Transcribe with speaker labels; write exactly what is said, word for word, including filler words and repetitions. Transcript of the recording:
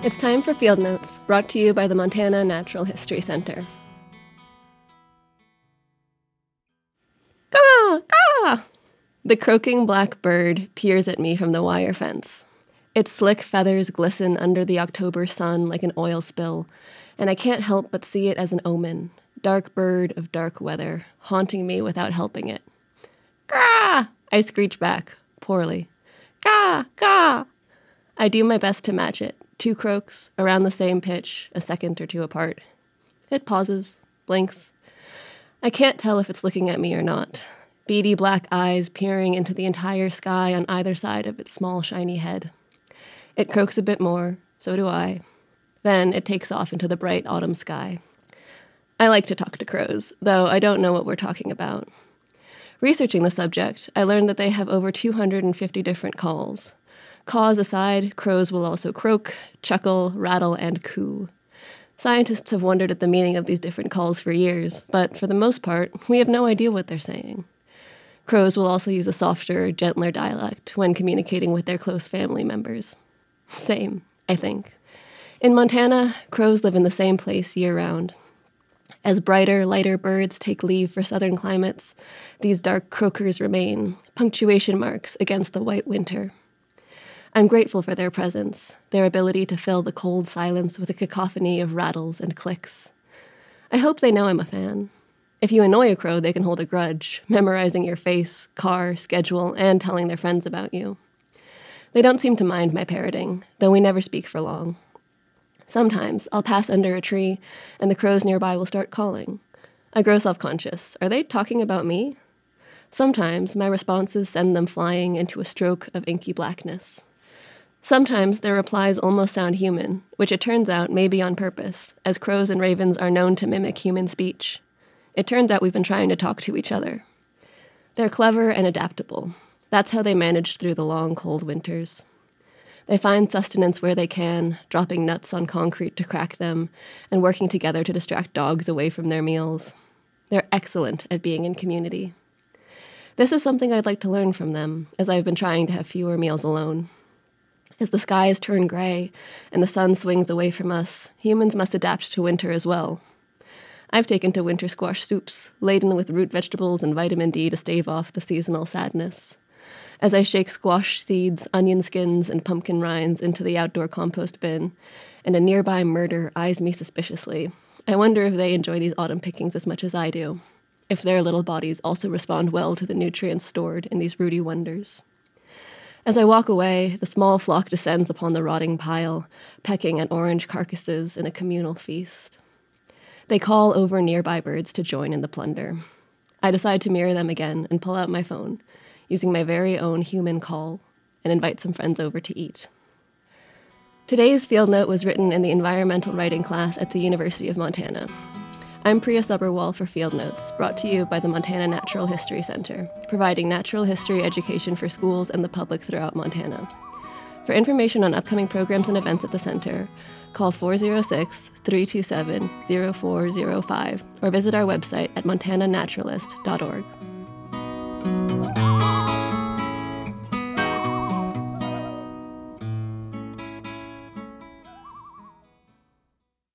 Speaker 1: It's time for Field Notes, brought to you by the Montana Natural History Center. Caw! Caw! The croaking black bird peers at me from the wire fence. Its slick feathers glisten under the October sun like an oil spill, and I can't help but see it as an omen. Dark bird of dark weather, haunting me without helping it. Caw! I screech back, poorly. Caw! Caw! I do my best to match it. Two croaks, around the same pitch, a second or two apart. It pauses, blinks. I can't tell if it's looking at me or not. Beady black eyes peering into the entire sky on either side of its small, shiny head. It croaks a bit more, so do I. Then it takes off into the bright autumn sky. I like to talk to crows, though I don't know what we're talking about. Researching the subject, I learned that they have over two hundred fifty different calls. Caws aside, crows will also croak, chuckle, rattle, and coo. Scientists have wondered at the meaning of these different calls for years, but for the most part, we have no idea what they're saying. Crows will also use a softer, gentler dialect when communicating with their close family members. Same, I think. In Montana, crows live in the same place year-round. As brighter, lighter birds take leave for southern climates, these dark croakers remain, punctuation marks against the white winter. I'm grateful for their presence, their ability to fill the cold silence with a cacophony of rattles and clicks. I hope they know I'm a fan. If you annoy a crow, they can hold a grudge, memorizing your face, car, schedule, and telling their friends about you. They don't seem to mind my parroting, though we never speak for long. Sometimes I'll pass under a tree, and the crows nearby will start calling. I grow self-conscious. Are they talking about me? Sometimes my responses send them flying into a stroke of inky blackness. Sometimes their replies almost sound human, which it turns out may be on purpose, as crows and ravens are known to mimic human speech. It turns out we've been trying to talk to each other. They're clever and adaptable. That's how they manage through the long, cold winters. They find sustenance where they can, dropping nuts on concrete to crack them, and working together to distract dogs away from their meals. They're excellent at being in community. This is something I'd like to learn from them, as I've been trying to have fewer meals alone. As the skies turn gray and the sun swings away from us, humans must adapt to winter as well. I've taken to winter squash soups, laden with root vegetables and vitamin D to stave off the seasonal sadness. As I shake squash seeds, onion skins, and pumpkin rinds into the outdoor compost bin, and a nearby murder eyes me suspiciously, I wonder if they enjoy these autumn pickings as much as I do, if their little bodies also respond well to the nutrients stored in these rooty wonders. As I walk away, the small flock descends upon the rotting pile, pecking at orange carcasses in a communal feast. They call over nearby birds to join in the plunder. I decide to mirror them again and pull out my phone, using my very own human call, and invite some friends over to eat. Today's field note was written in the environmental writing class at the University of Montana. I'm Priya Subberwal for Field Notes, brought to you by the Montana Natural History Center, providing natural history education for schools and the public throughout Montana. For information on upcoming programs and events at the center, call four oh six, three two seven, oh four oh five or visit our website at montana naturalist dot org.